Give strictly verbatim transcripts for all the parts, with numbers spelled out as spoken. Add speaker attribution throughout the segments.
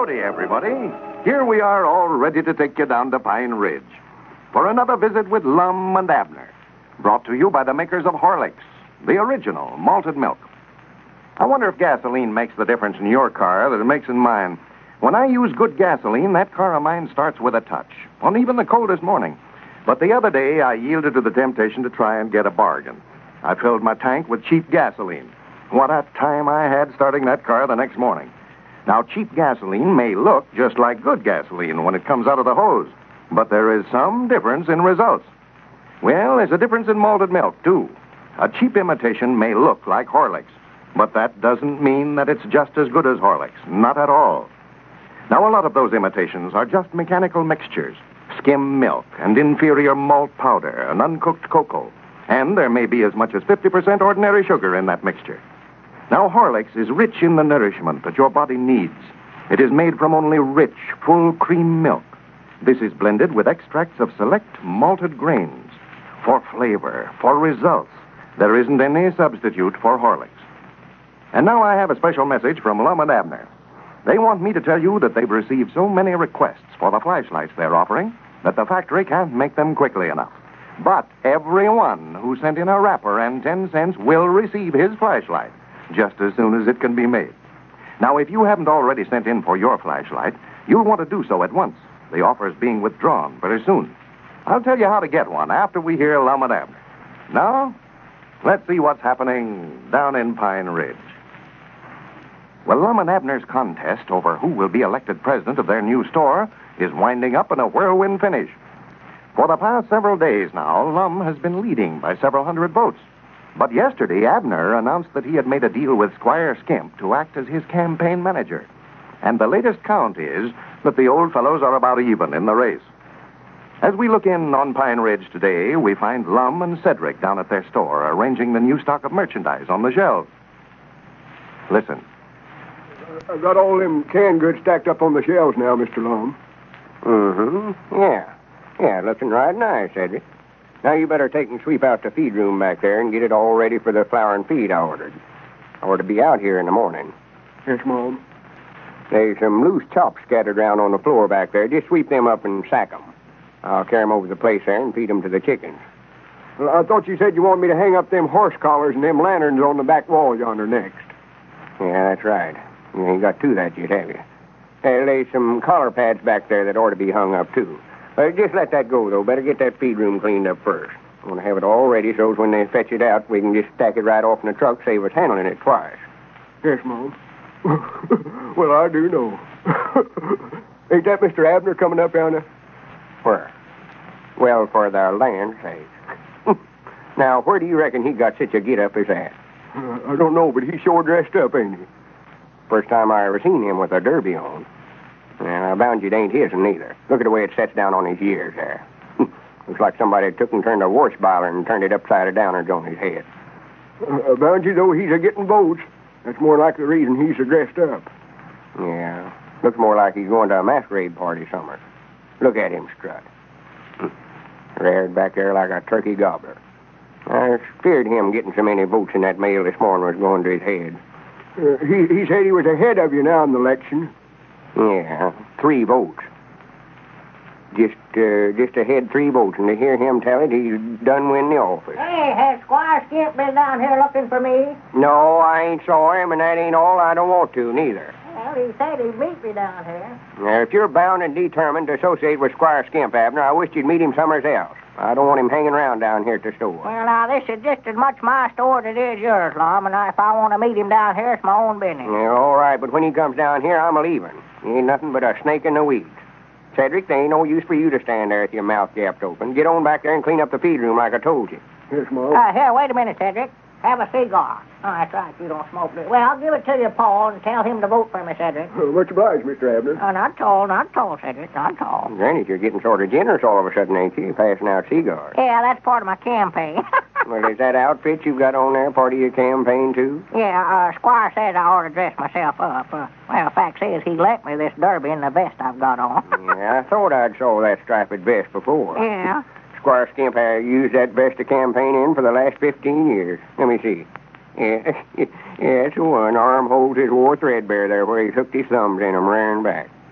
Speaker 1: Howdy, everybody. Here we are all ready to take you down to Pine Ridge for another visit with Lum and Abner, brought to you by the makers of Horlicks, the original malted milk. I wonder if gasoline makes the difference in your car that it makes in mine. When I use good gasoline, that car of mine starts with a touch, on even the coldest morning. But the other day, I yielded to the temptation to try and get a bargain. I filled my tank with cheap gasoline. What a time I had starting that car the next morning. Now, cheap gasoline may look just like good gasoline when it comes out of the hose, but there is some difference in results. Well, there's a difference in malted milk, too. A cheap imitation may look like Horlicks, but that doesn't mean that it's just as good as Horlicks. Not at all. Now, a lot of those imitations are just mechanical mixtures, skim milk and inferior malt powder and uncooked cocoa. And there may be as much as fifty percent ordinary sugar in that mixture. Now, Horlicks is rich in the nourishment that your body needs. It is made from only rich, full cream milk. This is blended with extracts of select malted grains. For flavor, for results, there isn't any substitute for Horlicks. And now I have a special message from Lum and Abner. They want me to tell you that they've received so many requests for the flashlights they're offering that the factory can't make them quickly enough. But everyone who sent in a wrapper and ten cents will receive his flashlight just as soon as it can be made. Now, if you haven't already sent in for your flashlight, you'll want to do so at once. The offer is being withdrawn very soon. I'll tell you how to get one after we hear Lum and Abner. Now, let's see what's happening down in Pine Ridge. Well, Lum and Abner's contest over who will be elected president of their new store is winding up in a whirlwind finish. For the past several days now, Lum has been leading by several hundred votes. But yesterday, Abner announced that he had made a deal with Squire Skimp to act as his campaign manager. And the latest count is that the old fellows are about even in the race. As we look in on Pine Ridge today, we find Lum and Cedric down at their store arranging the new stock of merchandise on the shelves. Listen.
Speaker 2: I've got all them canned goods stacked up on the shelves now, Mister Lum.
Speaker 3: Mm-hmm. Yeah. Yeah, looking right nice, Cedric. Now you better take and sweep out the feed room back there and get it all ready for the flour and feed I ordered. I ought to be out here in the morning.
Speaker 2: Yes, Mom.
Speaker 3: There's some loose chops scattered around on the floor back there. Just sweep them up and sack them. I'll carry them over the place there and feed them to the chickens.
Speaker 2: Well, I thought you said you wanted me to hang up them horse collars and them lanterns on the back wall yonder next.
Speaker 3: Yeah, that's right. You ain't got to that yet, have you? Uh, there's some collar pads back there that ought to be hung up, too. Uh, just let that go, though. Better get that feed room cleaned up first. I want to have it all ready so when they fetch it out, we can just stack it right off in the truck, save us handling it twice.
Speaker 2: Yes, Mom. Well, I do know. Ain't that Mister Abner coming up yonder?
Speaker 3: Where? Well, for the land's sake. Now, where do you reckon he got such a get-up as that?
Speaker 2: Uh, I don't know, but he's sure dressed up, ain't he?
Speaker 3: First time I ever seen him with a derby on. And I bound you it ain't his neither. Look at the way it sets down on his ears there. Looks like somebody took and turned a wash boiler and turned it upside down on his head.
Speaker 2: Uh, bound you, though, he's a-getting votes. That's more like the reason he's a-dressed up.
Speaker 3: Yeah. Looks more like he's going to a masquerade party somewhere. Look at him strut. Reared back there like a turkey gobbler. I feared him getting so many votes in that mail this morning was going to his head.
Speaker 2: Uh, he, he said he was ahead of you now in the election.
Speaker 3: Yeah, three votes. Just uh, just ahead three votes, and to hear him tell it, he's done win the office.
Speaker 4: Hey, has Squire Skimp been down here looking for me?
Speaker 3: No, I ain't saw him, and that ain't all. I don't want to, neither.
Speaker 4: Well, he said he'd meet me down here.
Speaker 3: Now, if you're bound and determined to associate with Squire Skimp, Abner, I wish you'd meet him somewhere else. I don't want him hanging around down here at the store.
Speaker 4: Well, now, this is just as much my store as it is yours, Lum, and if I want to meet him down here, it's my own business.
Speaker 3: Yeah, all right, but when he comes down here, I'm a-leaving. He ain't nothing but a snake in the weeds. Cedric, there ain't no use for you to stand there with your mouth gapped open. Get on back there and clean up the feed room like I told you.
Speaker 2: Yes, Mom.
Speaker 4: Uh, here, wait a minute, Cedric. Have a cigar. Oh, that's right, you don't smoke it. Well, I'll give it to you, Paul, and tell him to vote for me, Cedric.
Speaker 2: Uh, much obliged, Mister Abner.
Speaker 4: Oh, not tall, not tall, Cedric, not tall.
Speaker 3: Granny, you're getting sort of generous all of a sudden, ain't you? Passing out cigars.
Speaker 4: Yeah, that's part of my campaign.
Speaker 3: Well, is that outfit you've got on there part of your campaign, too?
Speaker 4: Yeah, uh, Squire says I ought to dress myself up. Uh, well, fact is, he lent me this derby and the vest I've got on.
Speaker 3: Yeah, I thought I'd saw that striped vest before.
Speaker 4: Yeah.
Speaker 3: Squire Skimp has used that vest to campaign in for the last fifteen years. Let me see. Yeah, yeah, it's the one. Armholes is wore threadbare there where he's hooked his thumbs in them, rearing back.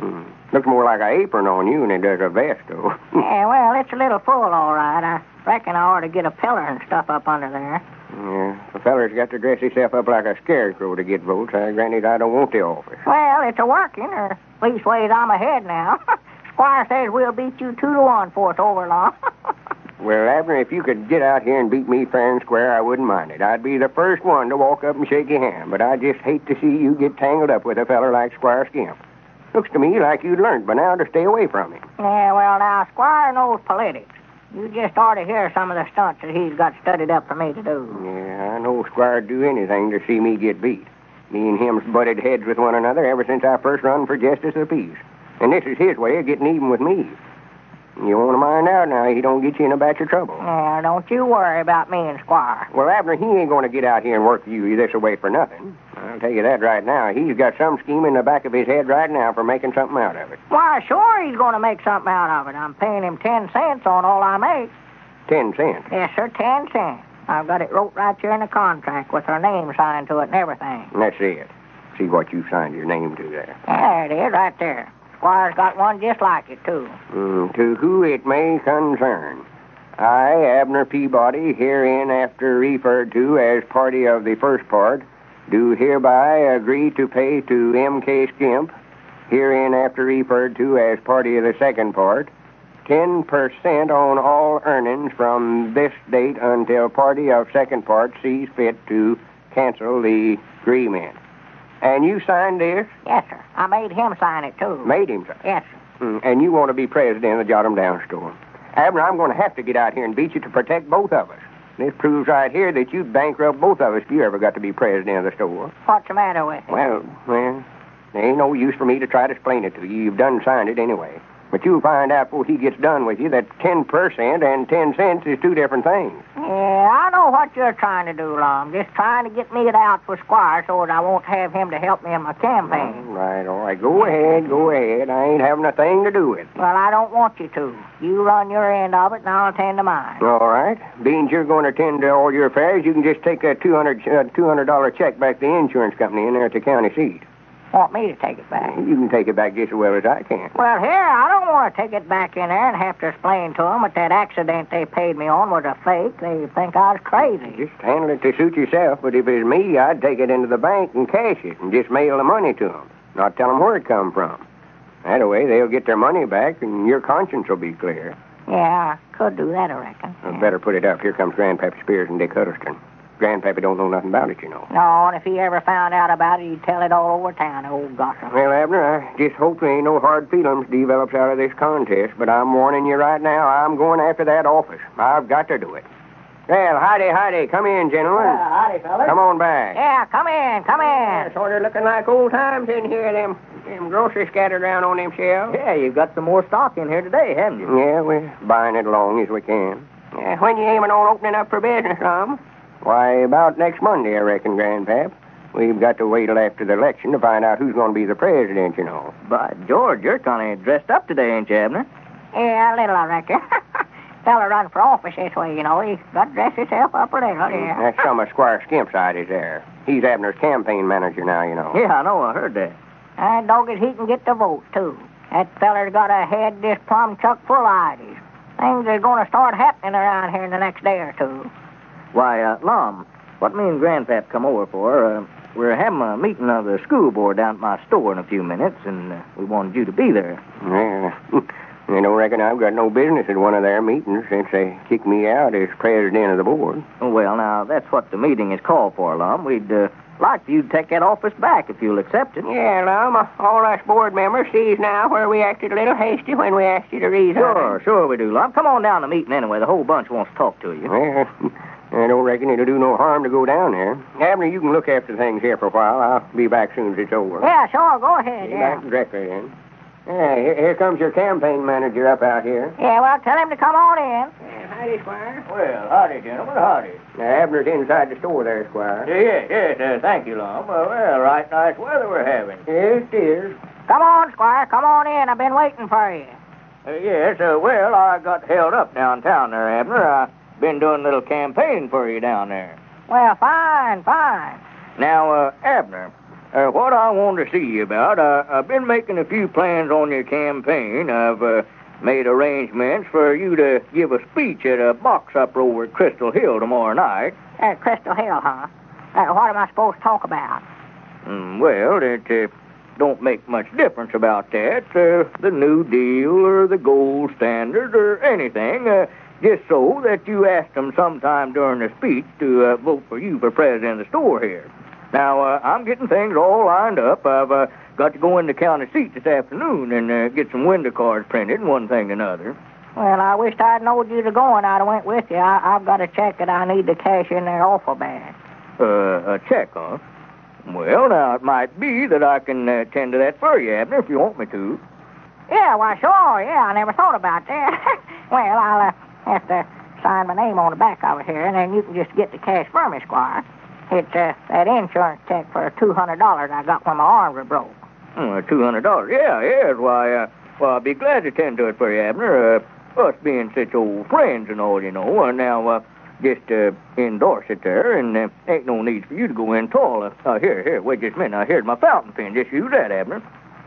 Speaker 3: Hmm. Looks more like an apron on you than it does a vest, though.
Speaker 4: Yeah, well, it's a little full, all right. I reckon I ought to get a pillar and stuff up under there.
Speaker 3: Yeah, the feller's got to dress himself up like a scarecrow to get votes. I granted I don't want the office.
Speaker 4: Well, it's a working, or leastways I'm ahead now. Squire says we'll beat you two to one for us over long.
Speaker 3: Well, Abner, if you could get out here and beat me fair and square, I wouldn't mind it. I'd be the first one to walk up and shake your hand, but I just hate to see you get tangled up with a feller like Squire Skimp. Looks to me like you'd learned by now to stay away from him.
Speaker 4: Yeah, well, now, Squire knows politics. You just ought to hear some of the stunts that he's got studied up for me to do.
Speaker 3: Yeah, I know Squire'd do anything to see me get beat. Me and him's butted heads with one another ever since I first run for justice of the peace. And this is his way of getting even with me. You want to mind out now, he don't get you in a batch of trouble.
Speaker 4: Yeah, don't you worry about me and Squire.
Speaker 3: Well, Abner, he ain't going to get out here and work you this away for nothing. I'll tell you that right now. He's got some scheme in the back of his head right now for making something out of it.
Speaker 4: Why, sure he's going to make something out of it. I'm paying him ten cents on all I make.
Speaker 3: Ten cents?
Speaker 4: Yes, sir, ten cents. I've got it wrote right here in the contract with her name signed to it and everything.
Speaker 3: That's it. See what you signed your name to there.
Speaker 4: There it is, right there. Squire's got one just like it, too.
Speaker 3: Mm, to who it may concern. I, Abner Peabody, herein after referred to as party of the first part, do hereby agree to pay to M K Skimp, herein after referred to as party of the second part, ten percent on all earnings from this date until party of second part sees fit to cancel the agreement. And you signed this?
Speaker 4: Yes, sir. I made him sign it, too.
Speaker 3: Made him sign?
Speaker 4: Yes, sir.
Speaker 3: Mm, and you want to be president of the Jot 'em Down store. Abner, I'm going to have to get out here and beat you to protect both of us. This proves right here that you'd bankrupt both of us if you ever got to be president of the store.
Speaker 4: What's the matter with it?
Speaker 3: Well, well, there ain't no use for me to try to explain it to you. You've done signed it anyway. But you'll find out before he gets done with you that ten percent and ten cents is two different things.
Speaker 4: Yeah, I know what you're trying to do, Lum. Just trying to get me it out for Squire so that I won't have him to help me in my campaign.
Speaker 3: All right, all right. Go ahead, go ahead. I ain't having a thing to do with it.
Speaker 4: Well, I don't want you to. You run your end of it, and I'll attend to mine.
Speaker 3: All right. Being you're going to attend to all your affairs, you can just take a two hundred dollars uh, two hundred dollars check back to the insurance company in there at the county seat.
Speaker 4: Want me to take it back?
Speaker 3: You can take it back just as well as I can.
Speaker 4: Well, here, I don't want to take it back in there and have to explain to them that that accident they paid me on was a fake. They think I was crazy.
Speaker 3: Just handle it to suit yourself, but if it was me, I'd take it into the bank and cash it and just mail the money to them, not tell them where it come from. That way, they'll get their money back and your conscience will be clear.
Speaker 4: Yeah, I could do that, I reckon.
Speaker 3: I'd
Speaker 4: Yeah.
Speaker 3: better put it up. Here comes Grandpappy Spears and Dick Huddleston. Grandpappy don't know nothing about it, you know.
Speaker 4: No, and if he ever found out about it, he'd tell it all over town, old gossip.
Speaker 3: Well, Abner, I just hope there ain't no hard feelings develops out of this contest, but I'm warning you right now, I'm going after that office. I've got to do it. Well, howdy, howdy. Come in, gentlemen.
Speaker 4: Yeah, howdy, fellas.
Speaker 3: Come on back.
Speaker 4: Yeah, come in, come in.
Speaker 3: It's sort of looking like old times in here, them, them groceries scattered around on them shelves.
Speaker 5: Yeah, you've got some more stock in here today, haven't you?
Speaker 3: Yeah, we're buying it along as we can. Yeah, when you aiming on opening up for business, Tom? Why, about next Monday, I reckon, Grandpap. We've got to wait till after the election to find out who's going to be the president, you know.
Speaker 5: By George, you're kind of dressed up today, ain't you, Abner?
Speaker 4: Yeah, a little, I reckon. Fella run for office this way, you know. He's got to dress himself up a little, yeah.
Speaker 3: That's some of Squire Skimp's ideas there. He's Abner's campaign manager now, you know.
Speaker 5: Yeah, I know. I heard that.
Speaker 4: And dogged he can get the vote, too. That feller's got a head just plumb chuck full of ideas. Things are going to start happening around here in the next day or two.
Speaker 5: Why, uh, Lum, what me and Grandpap come over for, uh, we're having a meeting of the school board down at my store in a few minutes, and uh, we wanted you to be there.
Speaker 3: Yeah. I don't reckon I've got no business at one of their meetings since they kicked me out as president of the board.
Speaker 5: Oh, well, now, that's what the meeting is called for, Lum. We'd uh, like for you to take that office back if you'll accept it.
Speaker 3: Yeah, Lum, all us board members sees now where we acted a little hasty when we asked you to resign.
Speaker 5: Sure, sure we do, Lum. Come on down to the meeting anyway. The whole bunch wants to talk to you.
Speaker 3: Well, I don't reckon it'll do no harm to go down there. Abner, you can look after things here for a while. I'll be back soon as it's over.
Speaker 4: Yeah, sure, go ahead,
Speaker 3: Be
Speaker 4: yeah.
Speaker 3: back directly then. Yeah, here, here comes your campaign manager up out here.
Speaker 4: Yeah, well, tell him to come on in.
Speaker 3: Yeah, howdy, Squire.
Speaker 5: Well, howdy, gentlemen, howdy.
Speaker 3: Now, Abner's inside the store there, Squire.
Speaker 5: Yes, yes, uh, thank you, Lum. Uh, well, right nice weather we're having.
Speaker 3: Yes, it is.
Speaker 4: Come on, Squire, come on in. I've been waiting for you.
Speaker 5: Uh, yes, uh, well, I got held up downtown there, Abner. I've been doing a little campaign for you down there.
Speaker 4: Well, fine, fine.
Speaker 5: Now, uh, Abner, uh, what I want to see you about, uh, I've been making a few plans on your campaign. I've uh, made arrangements for you to give a speech at a box up over at Crystal Hill tomorrow night.
Speaker 4: At Crystal Hill, huh? Uh, what am I supposed to talk about?
Speaker 5: Mm, well, it uh, don't make much difference about that. Uh, the New Deal or the gold standard or anything. Uh, just so that you ask them sometime during the speech to uh, vote for you for president of the store here. Now, uh, I'm getting things all lined up. I've uh, got to go in the county seat this afternoon and uh, get some window cards printed and one thing and another.
Speaker 4: Well, I wished I'd knowed you were going. I'd have went with you. I, I've got a check that I need to cash in there awful bad.
Speaker 5: Uh, a check, huh? Well, now, it might be that I can uh, tend to that for you, Abner, if you want me to.
Speaker 4: Yeah, why, sure. Yeah, I never thought about that. Well, I'll uh, have to sign my name on the back of it here, and then you can just get the cash for me, Squire. It's uh, that insurance check for two hundred dollars I got when my arms were broke.
Speaker 5: Uh, two hundred dollars? Yeah, yeah. Why, uh, well, I'll be glad to tend to it for you, Abner. Uh, us being such old friends and all, you know. Uh, now, uh, just uh, endorse it there, and uh, ain't no need for you to go in tall. Uh, uh, here, here, wait just a minute. Now, here's my fountain pen. Just use that, Abner.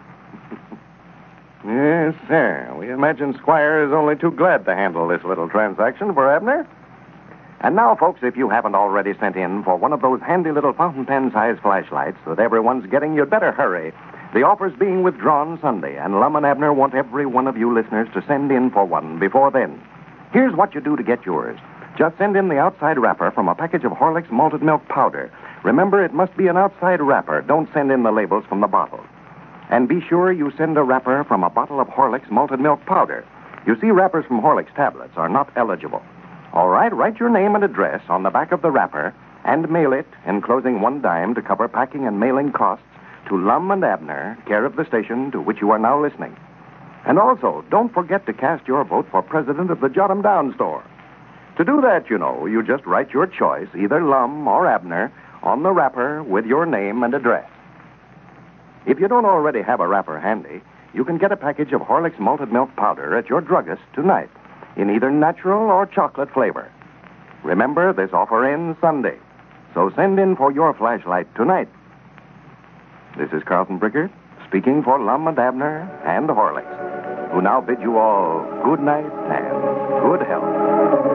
Speaker 1: Yes, sir. We imagine Squire is only too glad to handle this little transaction for Abner. And now, folks, if you haven't already sent in for one of those handy little fountain pen-sized flashlights that everyone's getting, you'd better hurry. The offer's being withdrawn Sunday, and Lum and Abner want every one of you listeners to send in for one before then. Here's what you do to get yours. Just send in the outside wrapper from a package of Horlicks malted milk powder. Remember, it must be an outside wrapper. Don't send in the labels from the bottle. And be sure you send a wrapper from a bottle of Horlicks malted milk powder. You see, wrappers from Horlicks tablets are not eligible. All right, write your name and address on the back of the wrapper and mail it, enclosing one dime to cover packing and mailing costs, to Lum and Abner, care of the station to which you are now listening. And also, don't forget to cast your vote for president of the Jot 'em Down store. To do that, you know, you just write your choice, either Lum or Abner, on the wrapper with your name and address. If you don't already have a wrapper handy, you can get a package of Horlicks malted milk powder at your druggist tonight, in either natural or chocolate flavor. Remember, this offer ends Sunday, so send in for your flashlight tonight. This is Carlton Bricker, speaking for Lum and Abner and Horlicks, who now bid you all good night and good health.